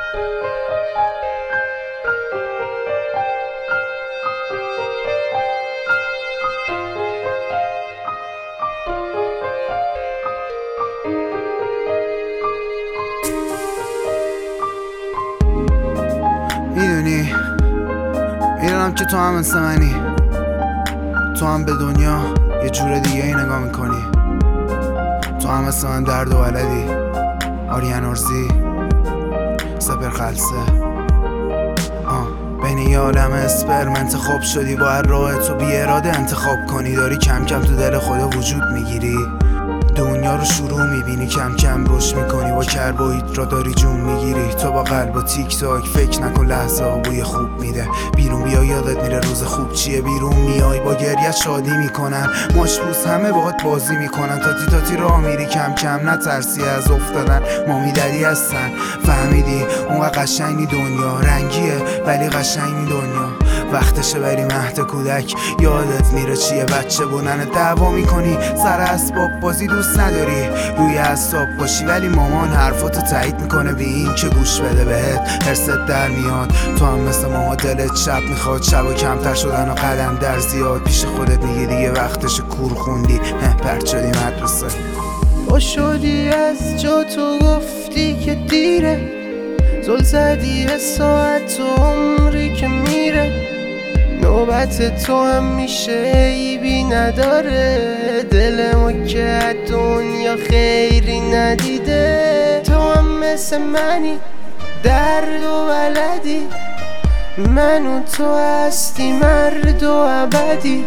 میدونم که تو هم مثل منی، تو هم به دنیا یه جور دیگه ای نگاه میکنی. تو هم مثل من درد و بلدی. آریان ارزی، سپر خلصه. بین یه عالم اسپرم انتخاب شدی، با هر راه تو بی اراده انتخاب کنی. داری کم کم تو دل خدا وجود میگیری، دنیا رو شروع میبینی، کم کم رشد میکنی، با کربوهیدرات داری جون میگیری. تو با قلب و تیک تاک فکر نکن لحظه ها بوی خوب میده. بیرون بیا یادت میره روز خوب چیه. بیرون میای با گریت شادی میکنن، ماشبوس همه باهات بازی میکنن. تاتی تاتی راه میری کم کم، نترسی از افتادن. مامی ددی هستن، فهمیدی اون قشنگی دنیا رنگیه ولی قشنگی دنیا. وقتشه بری مهد کودک، یادت میره چیه بچه بودن. دعوا میکنی سر اسباب بازی، دوست نداری روی اعصاب باشی، ولی مامان حرفاتو تایید میکنه بی این که گوش بده بهت. حرست در میاد، تو هم مثل ماما دلت شب میخواد. شبا کمتر شدن و قدم در زیاد. پیش خودت میگی دیگه وقتش کور خوندی، پرت شدی مدرسه. با شدی از جا تو گفتی که دیره، زل زدی به ساعت و عمری که میره. نوبت تو هم میشه عیبی نداره، دل ما که دنیا خیری ندیده. تو هم مثل منی درد و بلدی، من و تو هستی مرد و ابدی.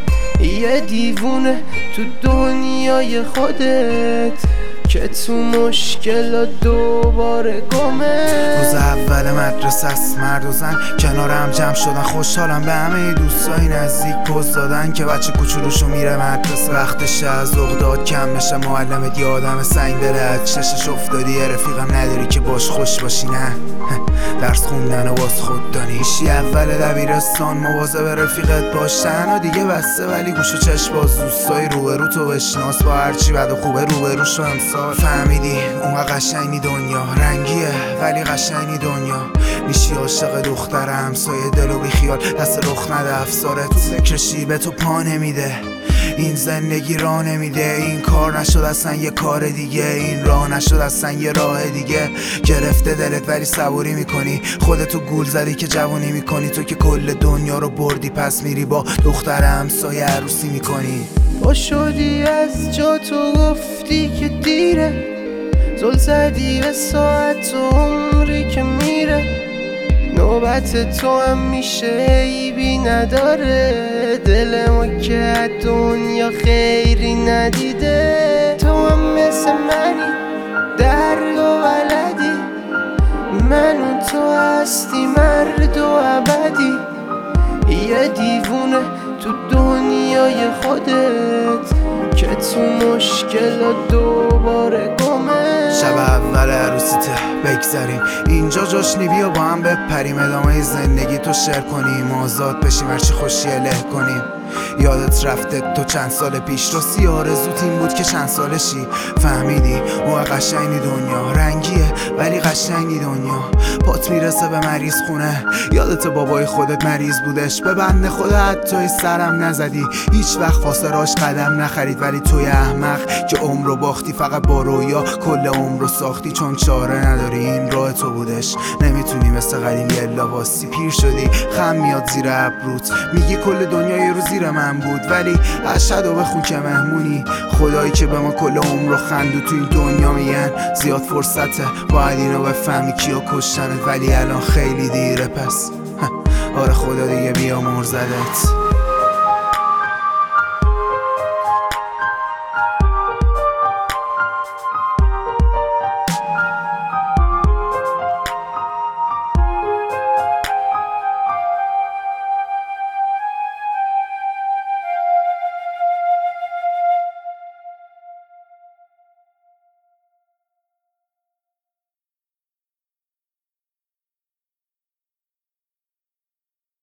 یه دیوونه تو دنیای خودت که تو مشکل دوباره گمه. روز اول مدرسه است، مرد و زن کنار هم جمع شدن. خوشحالم به همه دوستای نزدیک پوز دادن که بچه کوچولوشو میره مدرسه. وقتشه از اقداد کم بشه، معلمت یه آدم سنگ داره از چشش افتادی. یه رفیقم نداری که باش خوش باشی، نه درس خوندن و باز خود دانیشی. اول دبیرستان مواظب رفیقت باش، تنها دیگه بسته ولی گوش و چشم باز. دوستای روبرو تو بشناس، با هرچی بد و خوبه روبروشو امسال. فهمیدی اون قشنگی دنیا رنگیه ولی قشنگی دنیا. میشی عاشق دختر همسایه، دلو بی خیال دست رخ نده افساره. تو فکرشی به تو پا نمیده، این زندگی راه نمیده. این کار نشد اصلا یه کار دیگه، این راه نشد اصلا یه راه دیگه. گرفته دلت ولی صبوری میکنی، خودتو گول زدی که جوونی میکنی. تو که کل دنیا رو بردی پس میری با دختر همسایه عروسی میکنی. با شدی از جا تو گفتی که دیره، زل زدی به ساعت و عمری که میره. نوبت تو هم میشه عیبی نداره، دل ما که دنیا خیری ندیده. تو هم مثل منی درد و بلدی، من و تو هستی مرد و ابدی. یه دیوونه تو دنیای خودت که تو مشکل دوباره گمه. شب اول عروسیته بگذاریم اینجا جشنی، بیا با هم بپریم. ادامه زندگی تو شیر کنیم، آزاد بشیم هرچی خوشی اله کنیم. یادت رفته تو چند سال پیش راستی آرزوت این بود که چند سالشی. فهمیدی اون قشنگی دنیا رنگیه ولی قشنگی دنیا. پات میرسه به مریض خونه، یادت بابای خودت مریض بودش. به بنده خدا حتی سرم نزدی، هیچ وقت واسه راش قدم نخرید. ولی توی احمق که عمر رو باختی، فقط با رویا کل عمر رو ساختی. چون چاره نداری این راه تو بودش، نمیتونی مثل قدیم یلا واسی. پیر شدی خم میاد زیر ابروت، میگی کل دنیا یه روز زیر من بود. ولی اشهد و بخون که مهمونی، خدایی که به ما کل عمر رو خندو. تو این دنیا میگن زیاد فرصته، باید اینو بفهمی کیا کشتنت. ولی الان خیلی دیره پس آره خدا دیگه بیامرزدت.